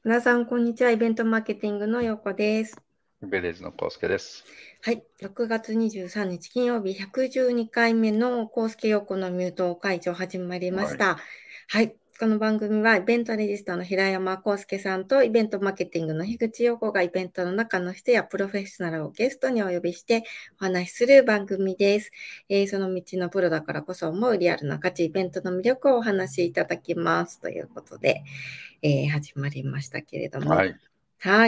皆さん、こんにちは。イベントマーケティングのようこです。 ベレーズのコウスケです。 はい。6月23日金曜日、112回目のコウスケようこのミュート会場始まりまはい。 した。はい。この番組はイベントレジスターの平山コウスケさんとイベントマーケティングの樋口陽子がイベントの中の人やプロフェッショナルをゲストにお呼びしてお話しする番組です。その道のプロだからこそ思うリアルな価値イベントの魅力をお話しいただきますということで、始まりましたけれども。 はい。 はい。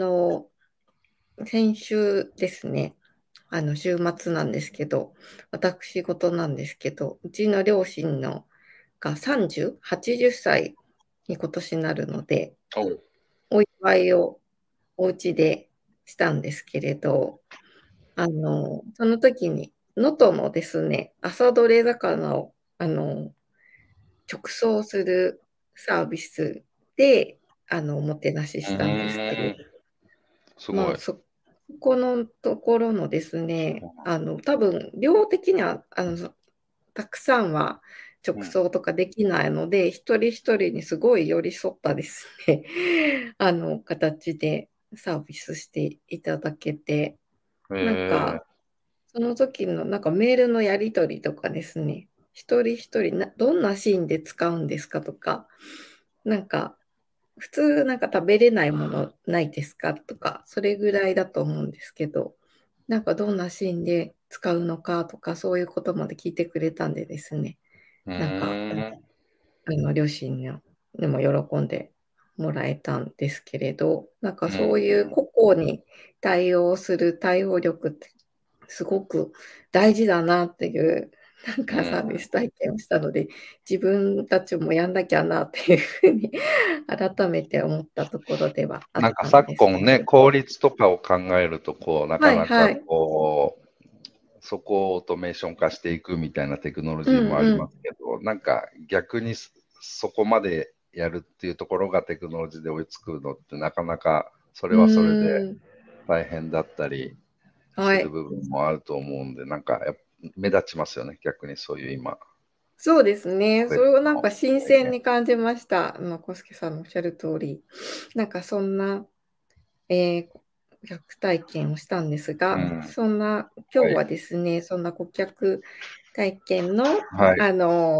先週ですね、週末なんですけど、私事なんですけど、うちの両親のが30、80歳に今年になるので、 おう。 お祝いをお家でしたんですけれど、その時に、能登のですね、朝どれ魚を、直送するサービスで、おもてなしうしたんですけど、 ーん。すまあ、 ごい。 そこのところのですね、多分、量的には、たくさんは直うん。 送とかできないので、一人一人にすごい寄り添ったですね、形でサービスしていただけて、なんか、 えその時のなんかメールのやり取りとかですね、一人一人どんなシーンで使うんですかとか、なんか、普通なんか食べれないものないですかとか、それぐらいだと思うんですけど、なんかどんなシーンで使うのかとか、そういうことまで聞いてくれたんでですね、 うなんか、 ーん。 両親にでも喜んでもらえたんですけれど、なんかうん。 そういう個々に対応する対応力ってすごく大事だなっていう、なんうん。 かサービス体験をしたので、自分たちもやんなきゃなっていうふうに改めて思ったところではあっなんかたんです昨今ね、 けれど。 効率とかを考えると、なかなかはいはい。 そこをオートメーション化していくみたいなテクノロうジーもありんうん。 ますけど、なんか逆にそこまでやるっていうところがテクノロジーで追いつくのってなかなかそうれはそれでーん。 大変だったりするはい。 部分もあると思うんで、なんか目立ちますよね、逆にそういう今。 そうですね。それをなんか新鮮体験。 に感じました。コスケさんのおっしゃる通り。なんかそんな、顧客体験をしたんですが、 うん。 そんな、今日はい。 はですね、そんな顧客体験の、 はい。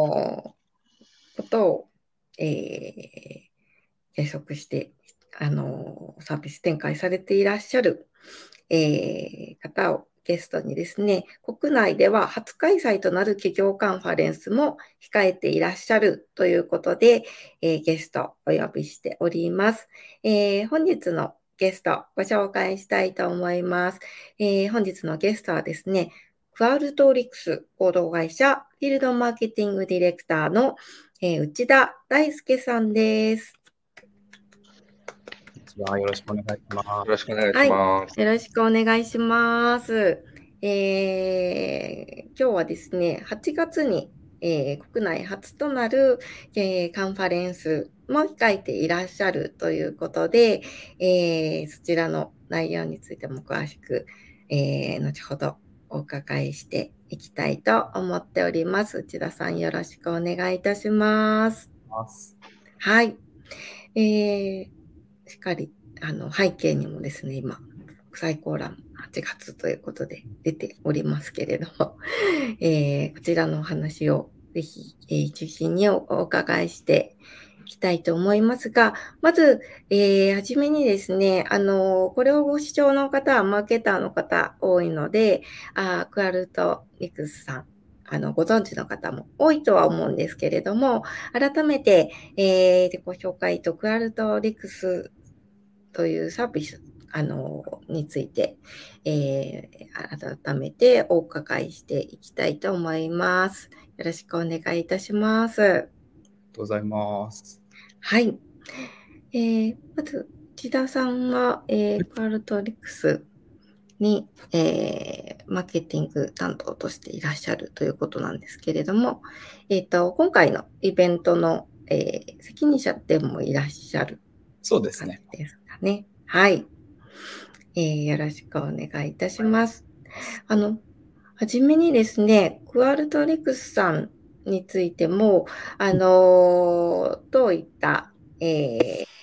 ことを、え計測して、サービス展開されていらっしゃる、方をゲストにですね、国内では初開催となる企業カンファレンスも控えていらっしゃるということで、ゲストをお呼びしております。本日のゲストをご紹介したいと思います。本日のゲストはですね、クアルトリクス合同会社フィールドマーケティングディレクターの、内田大輔さんです。 よろしくお願いします。 よろしくお願いしはい。 ます。 よろしくお願いします。今日はですね、8月に、国内初となる、カンファレンスも控えていらっしゃるということで、そちらの内容についても詳しく、後ほどお伺いしていきたいと思っております。内田さん、よろしくお願いいたします。はい。しっかり、背景にもですね、今、国際コーラム8月ということで出ておりますけれども、こちらのお話をぜひ、中心にお伺いしていきたいと思いますが、まず、はじめにですね、これをご視聴の方はマーケターの方多いので、クアルトリクスさん、ご存知の方も多いとは思うんですけれども、改めて、ご紹介とクアルトリクスというサービスについて、改めてお伺いしていきたいと思います。よろしくお願いいたします。 ありがとうございます。 はい。まず、千田さんは、クアルトリクスに、マーケティング担当としていらっしゃるということなんですけれども、今回のイベントの、責任者でもいらっしゃる感そうですね。 じですかね。はい。よろしくお願いいたします。はじめにですね、クアルトリクスさんについても、どういった、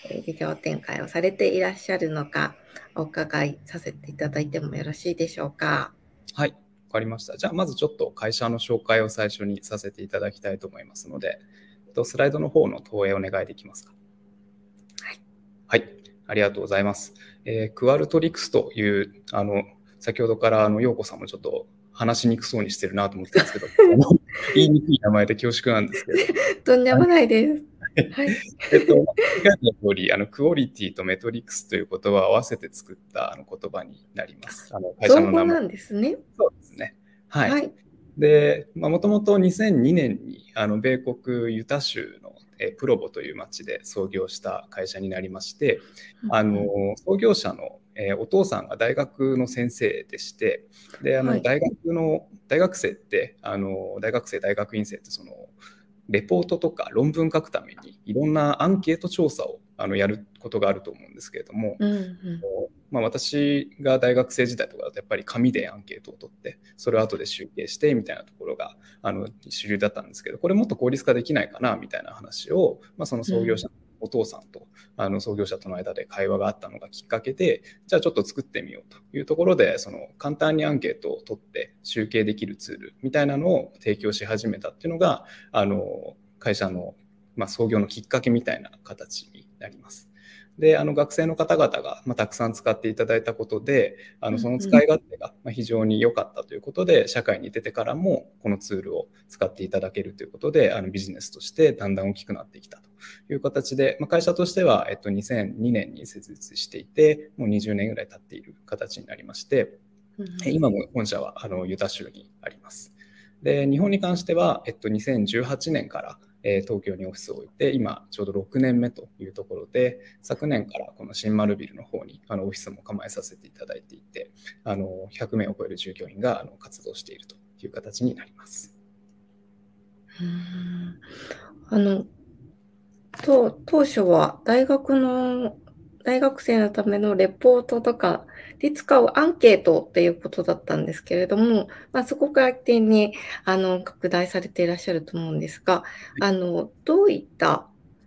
事業展開をされていらっしゃるのかお伺いさせていただいてもよろしいでしょうか。 はい、わかりました。じゃあまずちょっと会社の紹介を最初にさせていただきたいと思いますので、スライドの方の投影お願いできますか。はい、ありがとうございます。クアルトリクスという先ほどから陽子さんもちょっと話しにくそうにしてるなと思ってたんですけど言いにくい名前で恐縮なんですけどとんでもないです。はい。 書いてある通り、クオリティとメトリクスという言葉を合わせて作った言葉になります。会社の名前なんですね。 そうですね。はい。はい、で、もともと2002年に米国ユタ州のプロボという町で創業した会社になりまして、創業者のお父さんが大学の先生でして、ではい、大学生って大学院生ってレポートとか論文書くためにいろんなアンケート調査をやることがあると思うんですけれども、私が大学生時代とかだとやっぱり紙でアンケートを取ってそれを後で集計してみたいなところが主流だったんですけど、これもっと効率化できないかなみたいな話を、その創業者のお父さんと創業者との間で会話があったのがきっかけで、じゃあちょっと作ってみようというところで簡単にアンケートを取って集計できるツールみたいなのを提供し始めたっていうのが会社の創業のきっかけみたいな形になります。で学生の方々がたくさん使っていただいたことでその使い勝手が非常に良かったということで、社会に出てからもこのツールを使っていただけるということでビジネスとしてだんだん大きくなってきたという形で、会社としては2002年に設立していてもう20年ぐらい経っている形になりまして、今も本社はユタ州にあります。で日本に関しては2018年から東京にオフィスを置いて今ちょうど6年目というところで、昨年からこの新丸ビルの方にオフィスも構えさせていただいていて100名を超える従業員が活動しているという形になります。 当初は大学生のためのレポートとかで使うアンケートっていうことだったんですけれども、そこから一点に拡大されていらっしゃると思うんですが、どういった、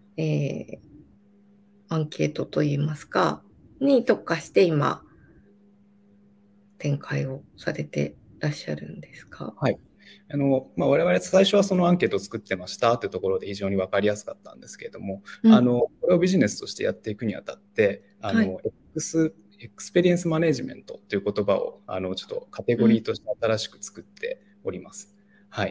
アンケートといいますかに特化して今展開をされていらっしゃるんですか？ はい。我々最初はそのアンケートを作ってましたというところで非常に分かりやすかったんですけれども、これをビジネスとしてやっていくにあたってエクスペリエンスマネジメントという言葉をちょっとカテゴリーとして新しく作っております。はい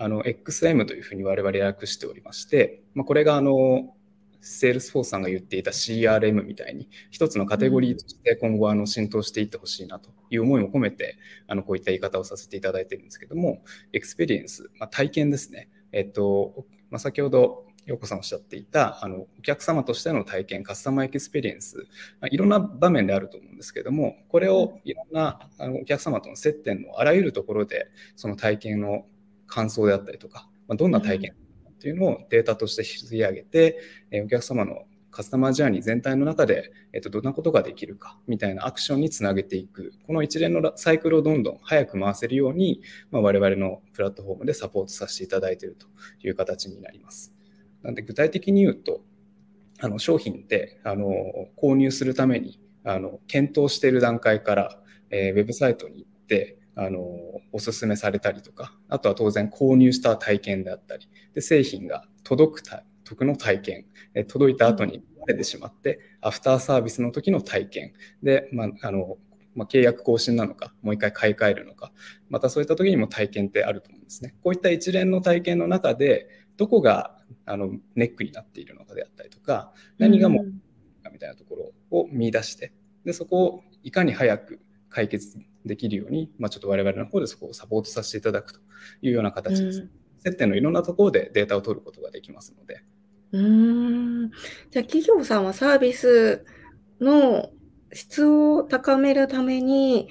。XM というふうに我々訳しておりまして、これがセールスフォースさんが言っていた CRM みたいに一つのカテゴリーとして今後浸透していってほしいなという思いも込めてこういった言い方をさせていただいているんですけども、エクスペリエンス、体験ですね。先ほど陽子さんおっしゃっていたお客様としての体験、カスタマーエクスペリエンス、いろんな場面であると思うんですけども、これをいろんなお客様との接点のあらゆるところでその体験の感想であったりとか、どんな体験っていうのをデータとして引き上げて、お客様のカスタマージャーニー全体の中で、どんなことができるかみたいなアクションにつなげていく、この一連のサイクルをどんどん早く回せるように、我々のプラットフォームでサポートさせていただいているという形になります。なので具体的に言うと商品って購入するために検討している段階から、ウェブサイトに行っておすすめされたりとか、あとは当然購入した体験であったりで、製品が届く時の体験、届いた後に壊れてしまって、アフターサービスの時の体験で、契約更新なのか、もう一回買い替えるのか、またそういった時にも体験ってあると思うんですね。こういった一連の体験の中でどこがネックになっているのかであったりとか、何がもうみたいなところを見出して、でそこをいかに早く解決できるように、ちょっと我々の方でそこをサポートさせていただくというような形です。接点のいろんなところでデータを取ることができますので。 じゃあ企業さんはサービスの質を高めるために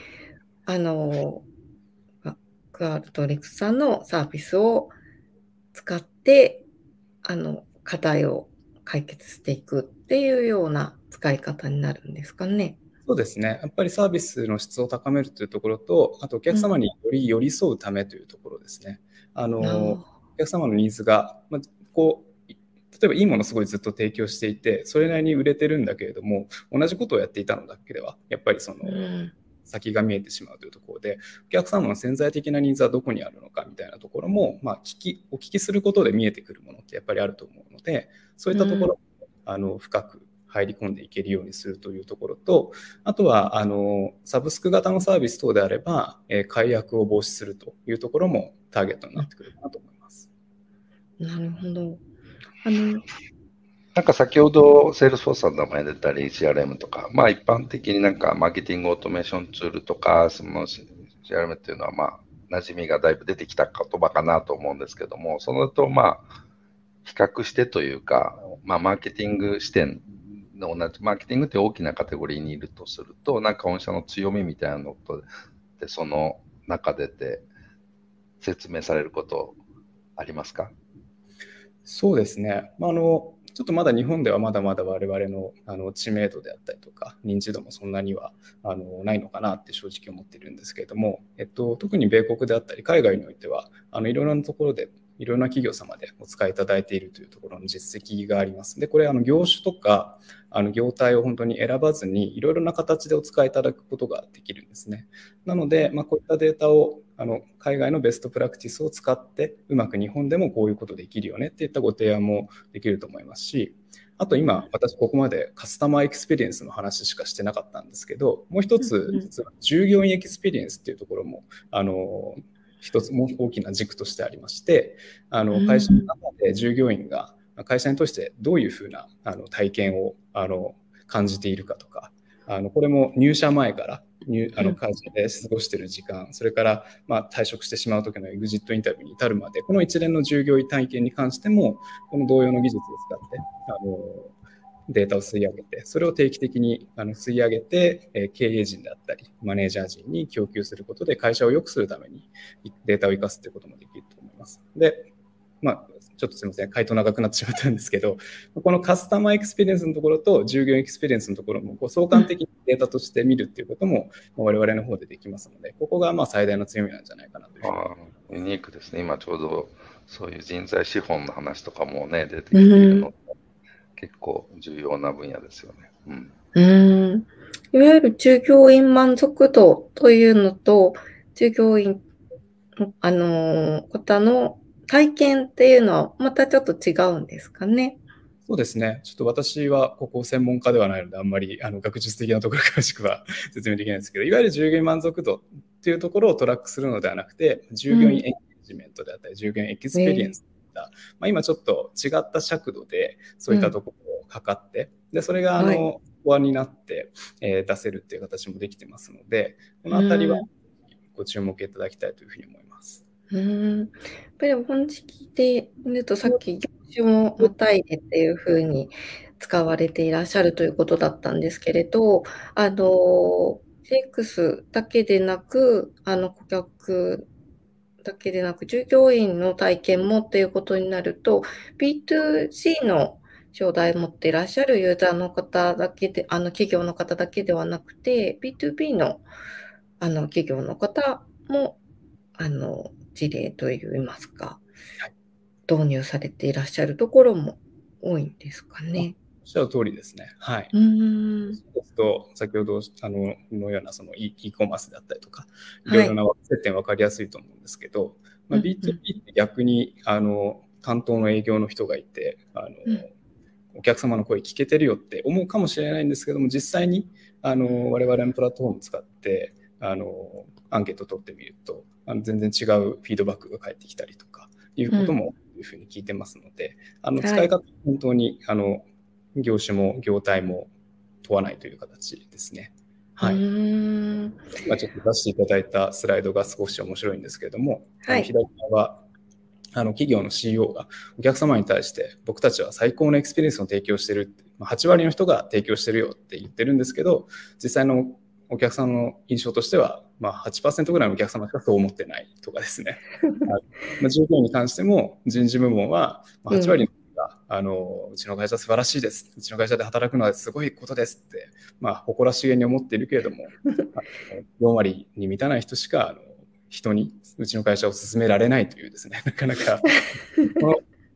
クアルトリクスさんのサービスを使って課題を解決していくっていうような使い方になるんですかね。 そうですね。やっぱりサービスの質を高めるというところと、あとお客様により寄り添うためというところですね。お客様のニーズが、 例えばいいものをすごいずっと提供していて、それなりに売れてるんだけれども、同じことをやっていたのだけでは、やっぱりその、先が見えてしまうというところで、お客様の潜在的なニーズはどこにあるのかみたいなところも、お聞きすることで見えてくるものってやっぱりあると思うので、そういったところ、深く入り込んでいけるようにするというところと、あとはサブスク型のサービス等であれば、解約を防止するというところもターゲットになってくるかなと思います。 なるほど。 なんか先ほど、セールスフォースさんの名前出たり、CRM とか、一般的になんかマーケティングオートメーションツールとか、その CRM っていうのは、馴染みがだいぶ出てきた言葉かなと思うんですけども、そのと比較してというか、マーケティング視点の同じ、マーケティングって大きなカテゴリーにいるとすると、なんか御社の強みみたいなので、その中で説明されることありますか？ そうですね。ちょっとまだ日本ではまだまだ我々の知名度であったりとか認知度もそんなにはないのかなって正直思っているんですけれども、特に米国であったり海外においてはいろいろなところでいろんな企業様でお使いいただいているというところの実績があります。で、これ業種とか業態を本当に選ばずにいろいろな形でお使いいただくことができるんですね。なので、こういったデータを海外のベストプラクティスを使ってうまく日本でもこういうことできるよねっていったご提案もできると思いますし、あと今私ここまでカスタマーエクスペリエンスの話しかしてなかったんですけど、もう一つ実は従業員エクスペリエンスっていうところも一つも大きな軸としてありまして、会社の中で従業員が会社にとしてどういうふうな体験を感じているかとか、これも入社前から会社で過ごしている時間、それから退職してしまう時のエグジットインタビューに至るまで、この一連の従業員体験に関してもこの同様の技術を使ってデータを吸い上げて、それを定期的に吸い上げて、経営陣であったりマネージャー陣に供給することで会社を良くするためにデータを生かすということもできると思います。で、ちょっとすみません、回答長くなってしまったんですけど、このカスタマーエクスペリエンスのところと従業員エクスペリエンスのところも相関的にデータとして見るっていうことも我々の方でできますので、ここが最大の強みなんじゃないかなというふうに。 ユニークですね。今ちょうどそういう人材資本の話とかもね、出てきているので、結構重要な分野ですよね。 いわゆる従業員満足度というのと、従業員方の体験っていうのはまたちょっと違うんですかね。 そうですね。ちょっと私はここ専門家ではないので、あんまり学術的なところ詳しくは説明できないんですけど、いわゆる従業員満足度っていうところをトラックするのではなくて、従業員エンゲージメントであったり、従業員エクスペリエンス今ちょっと違った尺度でそういったところを測って、でそれがコアになって、出せるっていう形もできてますので、このあたりはご注目いただきたいというふうに思います。 やっぱりお話聞いてみると、さっき業種もまたいでっていうふうに使われていらっしゃるということだったんですけれど、CX だけでなく、顧客だけでなく、従業員の体験もっていうことになると、B2C の商材を持っていらっしゃるユーザーの方だけで、企業の方だけではなくて、B2B の企業の方も事例といいますか、導入されていらっしゃるところも多いんですかね。 おっしゃる通りですね。はい。ですと先ほどのようなその e コマースであったりとか、いろいろな接点分かりやすいと思うんですけど、B2B って逆に担当の営業の人がいて、お客様の声聞けてるよって思うかもしれないんですけども、実際に我々のプラットフォームを使ってアンケートを取ってみると全然違うフィードバックが返ってきたりとかいうこともいうふうに聞いてますので、使い方本当に業種も業態も問わないという形ですね。はい。今ちょっと出していただいたスライドが少し面白いんですけれども、左側は企業の CEO がお客様に対して僕たちは最高のエクスペリエンスを提供してるって、8割の人が提供してるよって言ってるんですけど、実際のお客さんの印象としては、8% ぐらいのお客様しかそう思ってないとかですね。従業員に関しても人事部門は8割の人が、うちの会社素晴らしいです。うちの会社で働くのはすごいことですって、誇らしげに思っているけれども、4割に満たない人しか人にうちの会社を勧められないというですね、なかなか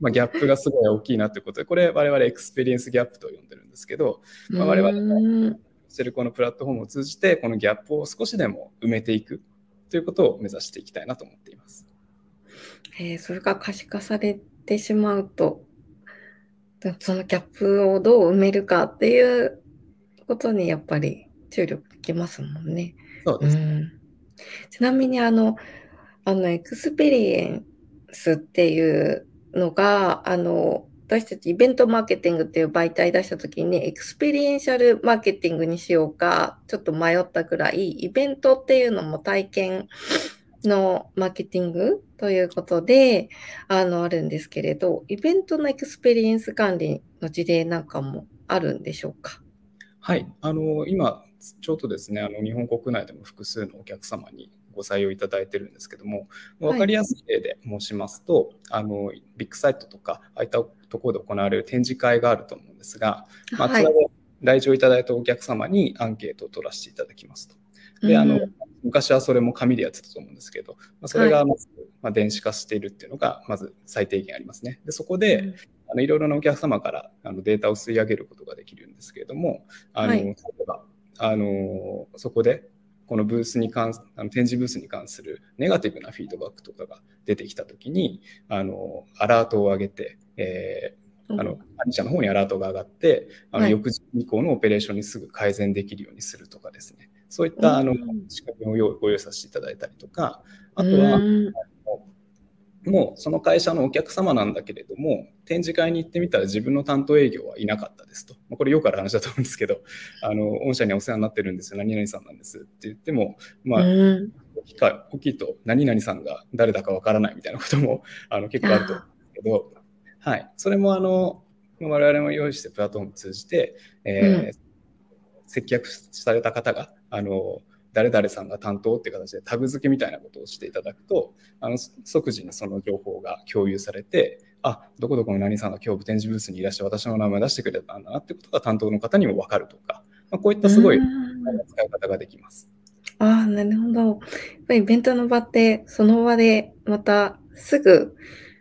ギャップがすごい大きいなということで、これ我々エクスペリエンスギャップと呼んでるんですけど、我々がしてるこのプラットフォームを通じてこのギャップを少しでも埋めていくということを目指していきたいなと思っています。 それが可視化されてしまうと、そのギャップをどう埋めるかっていうことにやっぱり注力できますもんね。 そうですね。 ちなみにエクスペリエンスっていうのが、私たちイベントマーケティングっていう媒体出した時に、エクスペリエンシャルマーケティングにしようか、ちょっと迷ったくらい、イベントっていうのも体験のマーケティングということで、あるんですけれど、イベントのエクスペリエンス管理の事例なんかもあるんでしょうか？ はい、今、ちょうどですね、日本国内でも複数のお客様にご採用いただいてるんですけども、分かりやすい例で申しますと、ビッグサイトとか、ああいったところで行われる展示会があると思うんですが、あちらで来場いただいたお客様にアンケートを取らせていただきますと。で昔はそれも紙でやってたと思うんですけど、それがまず、電子化しているっていうのがまず最低限ありますね。でそこで、いろいろなお客様からデータを吸い上げることができるんですけれども、例えばそこでこのブースに展示ブースに関するネガティブなフィードバックとかが出てきたときにアラートを上げて、管理者の方にアラートが上がって翌日以降のオペレーションにすぐ改善できるようにするとかですね、そういった仕組みをご用意させていただいたりとか、あとはもうその会社のお客様なんだけれども、展示会に行ってみたら自分の担当営業はいなかったですと。これよくある話だと思うんですけど、御社にお世話になってるんですよ、何々さんなんですって言っても、大きいと何々さんが誰だかわからないみたいなことも結構あると思うんですけど、はい、それも我々も用意してプラットフォームを通じて、接客された方が誰々さんが担当っていう形でタグ付けみたいなことをしていただくと、即時にその情報が共有されて、どこどこの何さんが今日展示ブースにいらして私の名前を出してくれたんだなってことが担当の方にも分かるとか、こういったすごい使い方ができます。 なるほど。やっぱりイベントの場ってその場でまたすぐ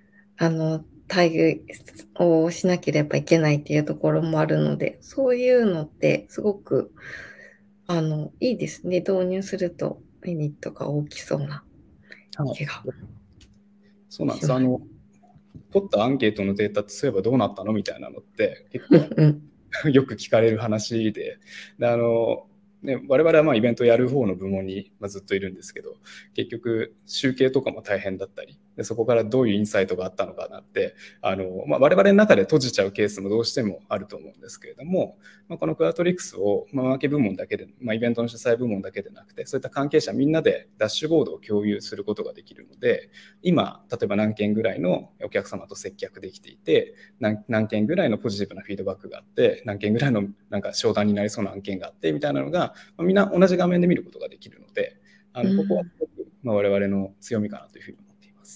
対応をしなければいけないっていうところもあるので、そういうのってすごくいいですね。導入するとメリットが大きそうな気が。 そうなんです。取ったアンケートのデータってそういえばどうなったのみたいなのって結構よく聞かれる話で、我々はイベントをやる方の部門にずっといるんですけど、結局集計とかも大変だったり、でそこからどういうインサイトがあったのかなって我々の中で閉じちゃうケースもどうしてもあると思うんですけれども、このクアトリクスをマーケ部門だけで、イベントの主催部門だけでなくて、そういった関係者みんなでダッシュボードを共有することができるので、今例えば何件ぐらいのお客様と接客できていて、何件ぐらいのポジティブなフィードバックがあって、何件ぐらいの商談になりそうな案件があってみたいなのが、みんな同じ画面で見ることができるので、ここはすごく我々の強みかなというふうに思っています。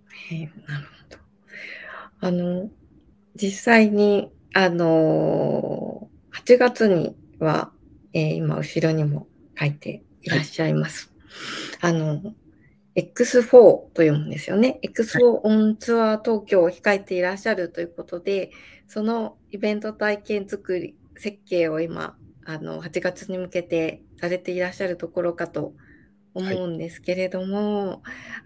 なるほど。実際に8月には、今後ろにも書いていらっしゃいます。X4 と読むんですよね。X4 オンツアー東京を控えていらっしゃるということで、そのイベント体験作り、設計を今、8月に向けてされていらっしゃるところかと思うんですけれども、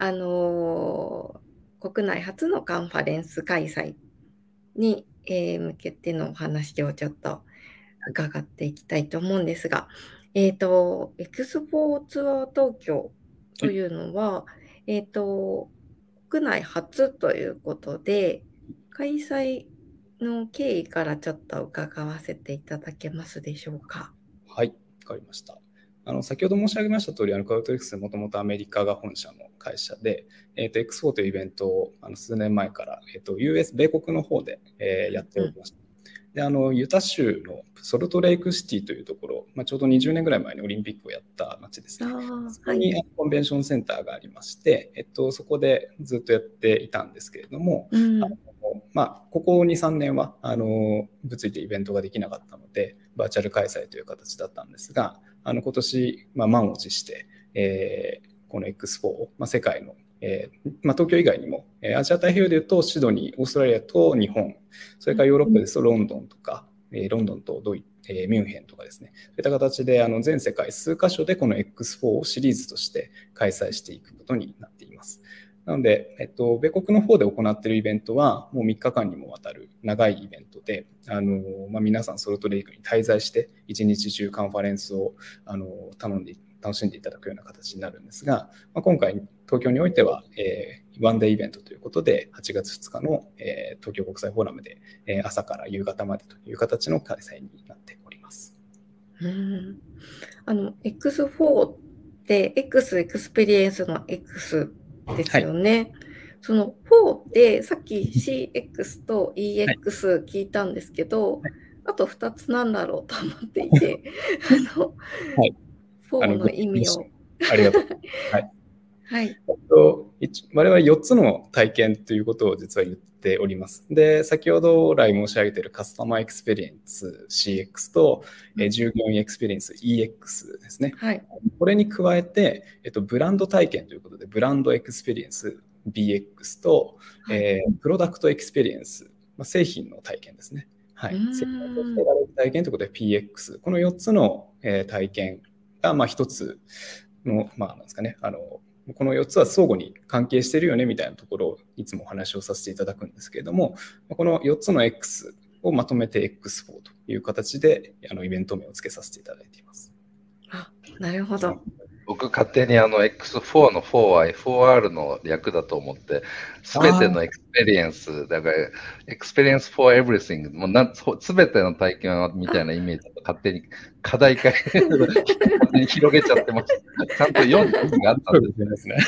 国内初のカンファレンス開催に、向けてのお話をちょっと伺っていきたいと思うんですが、エクスポツアー東京というのは、国内初ということで、開催の経緯からちょっと伺わせていただけますでしょうか。 はい、わかりました。先ほど申し上げました通り、クアウト X もともとアメリカが本社の会社で、X4 というイベントを数年前から、米国の方で、やっておりました。でユタ州のソルトレイクシティというところ、ちょうど20年ぐらい前にオリンピックをやった街ですね。そこにコンベンションセンターがありまして、そこでずっとやっていたんですけれども、ここ2、3年は物理でイベントができなかったので、バーチャル開催という形だったんですが、今年、満を持して、この X4 を、世界の東京以外にも、アジア太平洋でいうとシドニー、オーストラリアと日本、それからヨーロッパですとロンドンとか、ロンドンとミュンヘンとかですね、そういった形で全世界数カ所でこの X4 をシリーズとして開催していくことになっています。なので、米国の方で行っているイベントはもう3日間にもわたる長いイベントで、皆さんソルトレイクに滞在して一日中カンファレンスを楽しんでいただくような形になるんですが、今回東京においては、ワンデーイベントということで8月2日の、東京国際フォーラムで、朝から夕方までという形の開催になっております。 X4 って X エクスペリエンスの X ですよね。はい、その4ってさっき CX と EX 聞いたんですけど、はい、あと2つなんだろうと思っていて、 はい、 4の意味を。 ありがとう。はいはい、我々4つの体験ということを実は言っております。で、先ほど来申し上げているカスタマーエクスペリエンス CX と、従業員エクスペリエンス EX ですね。はい、これに加えて、ブランド体験ということで、ブランドエクスペリエンス BX と、プロダクトエクスペリエンス、製品の体験ですね。はい、製品として得られる体験ということで PX、この4つの体験が1つの、なんですかね、この4つは相互に関係しているよねみたいなところをいつもお話をさせていただくんですけれども、この4つの X をまとめて X4 という形でイベント名を付けさせていただいています。 なるほど。 僕勝手にX4 の4は 4R の略だと思って、すべてのエクスペリエンス、だから、エクスペリエンス for everything、すべての体験みたいなイメージと勝手に課題化に広げちゃってました。ちゃんと4の意味があったんですね。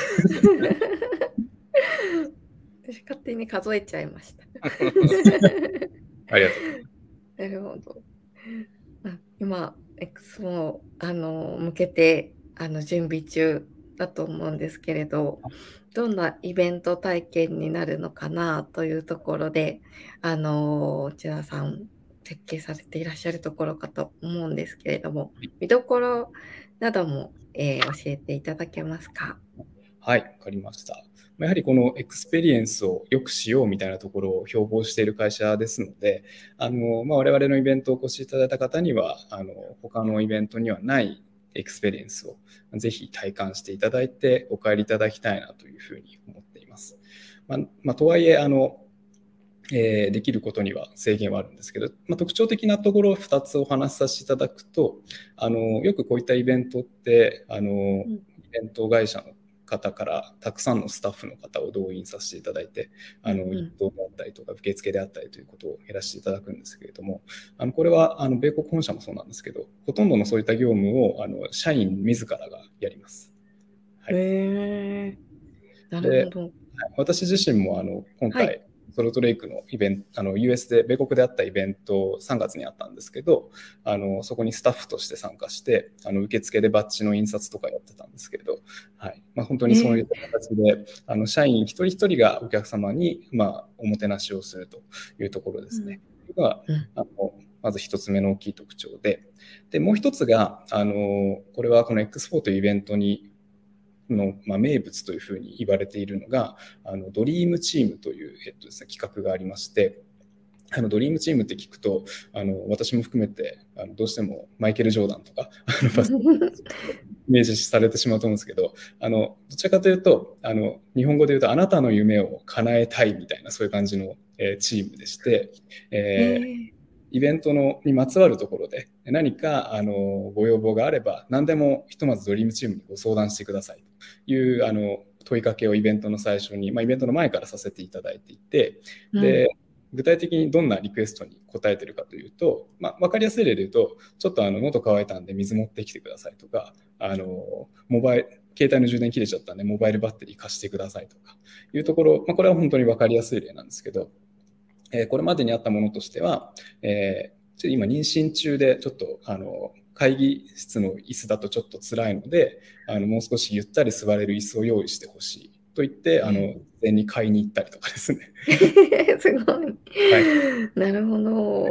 私勝手に数えちゃいました。 ありがとう。 なるほど。今、X も向けて準備中だと思うんですけれど、どんなイベント体験になるのかなというところで、内田さん設計されていらっしゃるところかと思うんですけれども、見どころなども、教えていただけますか？ はい、わかりました。やはりこのエクスペリエンスを良くしようみたいなところを標榜している会社ですので、我々のイベントをお越しいただいた方には他のイベントにはないエクスペリエンスをぜひ体感していただいてお帰りいただきたいなというふうに思っています。とはいえできることには制限はあるんですけど、特徴的なところを2つお話しさせていただくと、よくこういったイベントってイベント会社の方からたくさんのスタッフの方を動員させていただいて、一等であったりとか受付であったりということをやらせていただくんですけれども、これは米国本社もそうなんですけど、ほとんどのそういった業務を社員自らがやります。 はい、なるほど。 私自身も今回、はい、ソルトレイクのイベント、US で、米国であったイベント3月にあったんですけど、そこにスタッフとして参加して、受付でバッジの印刷とかやってたんですけれど、はい。本当にそういった形で、社員一人一人がお客様に、おもてなしをするというところですね。これが、まず一つ目の大きい特徴で、もう一つが、これはこの X4 というイベントの名物というふうに言われているのがドリームチームという、ですね、企画がありまして、ドリームチームって聞くと私も含めてどうしてもマイケル・ジョーダンとかイメージされてしまうと思うんですけど、どちらかというと日本語で言うとあなたの夢を叶えたいみたいなそういう感じの、チームでして、イベントにまつわるところで何かご要望があれば何でもひとまずドリームチームにご相談してくださいという問いかけをイベントの最初に、イベントの前からさせていただいていて、で具体的にどんなリクエストに答えているかというと、分かりやすい例で言うと、ちょっと喉乾いたんで水持ってきてくださいとか、携帯の充電切れちゃったんでモバイルバッテリー貸してくださいとかいうところ、これは本当に分かりやすい例なんですけど、これまでにあったものとしては、今妊娠中でちょっと会議室の椅子だとちょっと辛いのでもう少しゆったり座れる椅子を用意してほしいと言って事前に買いに行ったりとかですね。 すごい、はい、なるほど。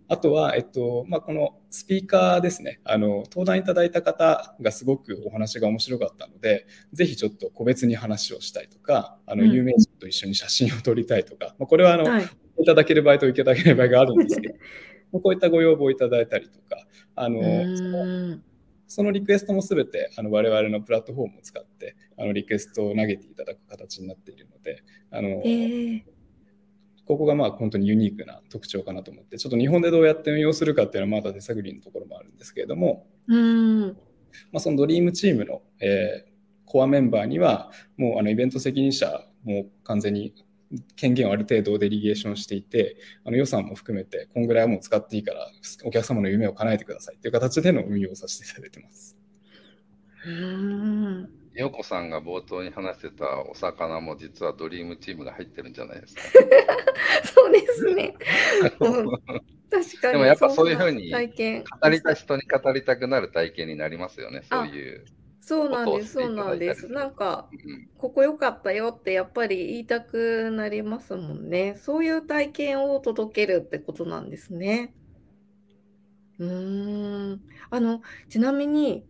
あとは、このスピーカーですね、登壇いただいた方がすごくお話が面白かったので、ぜひちょっと個別に話をしたいとか、有名人と一緒に写真を撮りたいとか、これははい。 いただける場合といただけない場合があるんですけど、こういったご要望をいただいたりとか、そのリクエストもすべて我々のプラットフォームを使ってリクエストを投げていただく形になっているので、ここが本当にユニークな特徴かなと思って、ちょっと日本でどうやって運用するかっていうのはまだ手探りのところもあるんですけれども、そのドリームチームの、コアメンバーにはもうイベント責任者も完全に権限をある程度デリゲーションしていて、予算も含めてこんぐらいはもう使っていいからお客様の夢を叶えてくださいという形での運用をさせていただいてます。 陽子さんが冒頭に話してたお魚も実はドリームチームが入ってるんじゃないですか。 そうですね。確かに。 でもやっぱそういうふうに語りたい人に語りたくなる体験になりますよね。そういうことをしていただいたりする。 なんか、ここ良かったよってやっぱり言いたくなりますもんね。そういう体験を届けるってことなんですね。ちなみに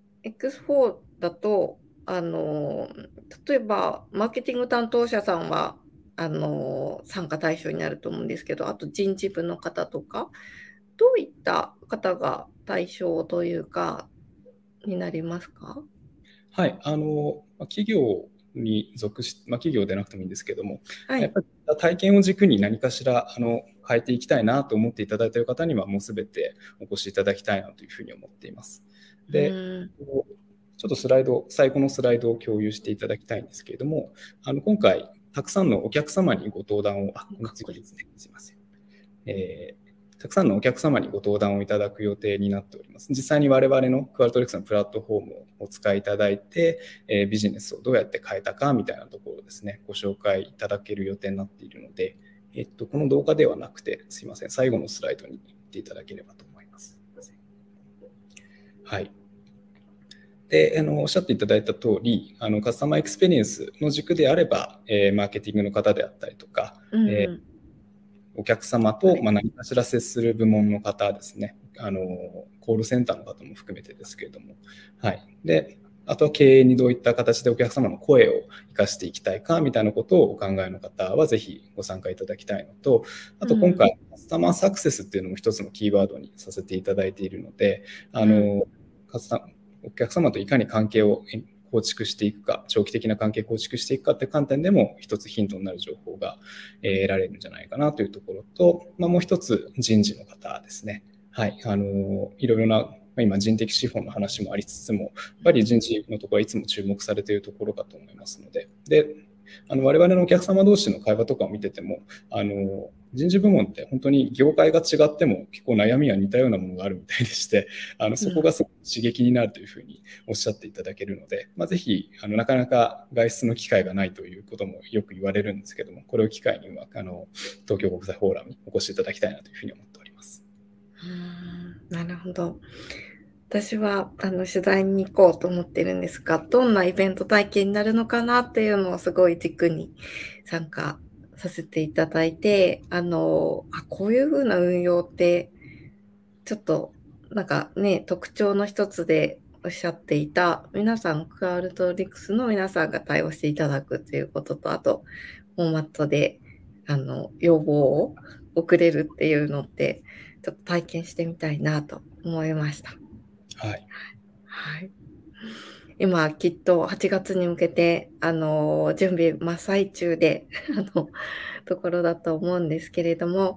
X4 だと例えばマーケティング担当者さんは参加対象になると思うんですけど、あと人事部の方とか、どういった方が対象というかになりますか？ はい、企業に属し、企業でなくてもいいんですけども、やっぱり体験を軸に何かしら変えていきたいなと思っていただいている方にはもうすべてお越しいただきたいなというふうに思っています。で、ちょっと最後のスライドを共有していただきたいんですけれども、今回たくさんのお客様にご登壇を、この次ですね、すいません。たくさんのお客様にご登壇をいただく予定になっております。実際に我々のクアルトレックスのプラットフォームをお使いいただいて、ビジネスをどうやって変えたかみたいなところをですね、ご紹介いただける予定になっているので、この動画ではなくて、すいません、最後のスライドに行っていただければと思います。はい。で、おっしゃっていただいた通り、カスタマーエクスペリエンスの軸であれば、マーケティングの方であったりとか、お客様と何かしら接する部門の方ですね、コールセンターの方も含めてですけれども、はい。で、あとは経営にどういった形でお客様の声を生かしていきたいかみたいなことをお考えの方はぜひご参加いただきたいのと、あと今回、カスタマーサクセスっていうのも一つのキーワードにさせていただいているので、お客様といかに関係を構築していくか、長期的な関係を構築していくかという観点でも一つヒントになる情報が得られるんじゃないかなというところと、もう一つ人事の方ですね。はい、いろいろな今人的資本の話もありつつも、やっぱり人事のところはいつも注目されているところかと思いますので、我々のお客様同士の会話とかを見てても、人事部門って本当に業界が違っても結構悩みは似たようなものがあるみたいでして、そこがすごく刺激になるというふうにおっしゃっていただけるので、ぜひなかなか外出の機会がないということもよく言われるんですけども、これを機会に東京国際フォーラムにお越しいただきたいなというふうに思っております。 なるほど。私は取材に行こうと思ってるんですが、どんなイベント体験になるのかなっていうのをすごい軸に参加させていただいて、こういう風な運用ってちょっとなんかね、特徴の一つでおっしゃっていた皆さん、クアルトリックスの皆さんが対応していただくということと、あとフォーマットで要望を送れるっていうのってちょっと体験してみたいなと思いました。 はい。 はい。今きっと8月に向けて準備真っ最中でところだと思うんですけれども、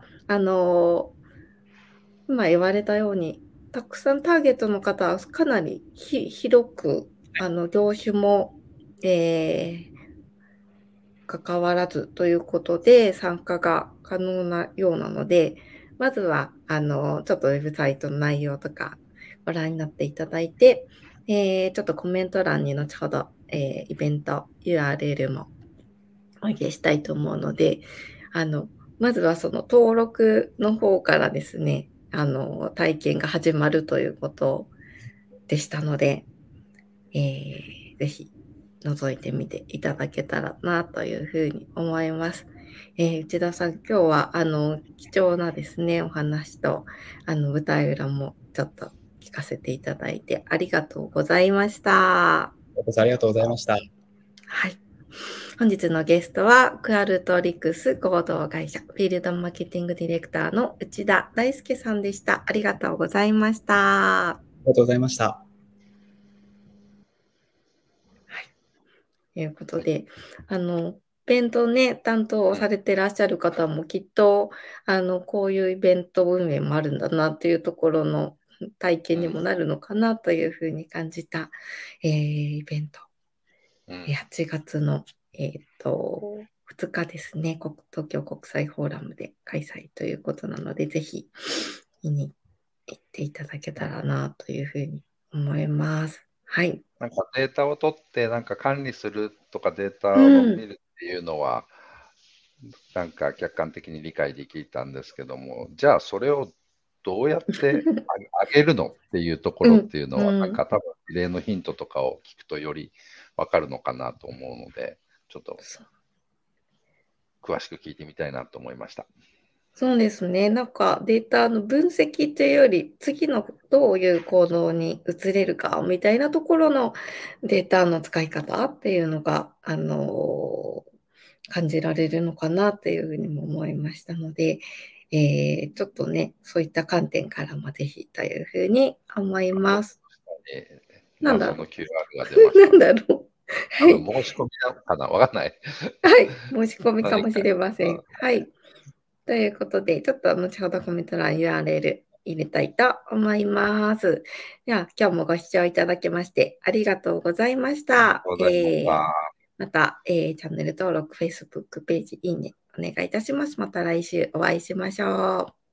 今言われたようにたくさんターゲットの方はかなり広く業種も、関わらずということで参加が可能なようなので、まずはちょっとウェブサイトの内容とかご覧になっていただいて、ちょっとコメント欄に後ほど、イベント URL もお入れしたいと思うので、まずはその登録の方からですね、体験が始まるということでしたので、ぜひ覗いてみていただけたらなというふうに思います。 内田さん、今日は貴重なですね、お話と舞台裏もちょっと聞かせていただいてありがとうございました。 ありがとうございました。 はい。本日のゲストは、クアルトリクス合同会社フィールドマーケティングディレクターの内田大輔さんでした。ありがとうございました。 ありがとうございました。はい。ということで、イベントね、担当されてらっしゃる方もきっと、こういうイベント運営もあるんだなっていうところの体験にもなるのかなというふうに感じた、イベント。8月の、2日ですね、東京国際フォーラムで開催ということなので、ぜひ見に行っていただけたらなというふうに思います。はい。 なんかデータを取ってなんか管理するとかデータを見るっていうのは、なんか客観的に理解できたんですけども、じゃあそれをどうやって上げるのっていうところっていうのは、なんか多分事例のヒントとかを聞くとより分かるのかなと思うので、ちょっと詳しく聞いてみたいなと思いました。 そうですね。なんかデータの分析というより、次のどういう行動に移れるかみたいなところのデータの使い方っていうのが、感じられるのかなというふうにも思いましたので、ちょっとね、そういった観点からもぜひというふうに思います。 なんだろう。謎の QR が出ました。 なんだろう。 はい。申し込みなのかな、わかんない。 はい。申し込みかもしれません。はい。ということで、ちょっと後ほどコメント欄 URL 入れたいと思います。では、今日もご視聴いただきましてありがとうございました。また、チャンネル登録、Facebook ページ、いいね、お願いいたします。また来週お会いしましょう。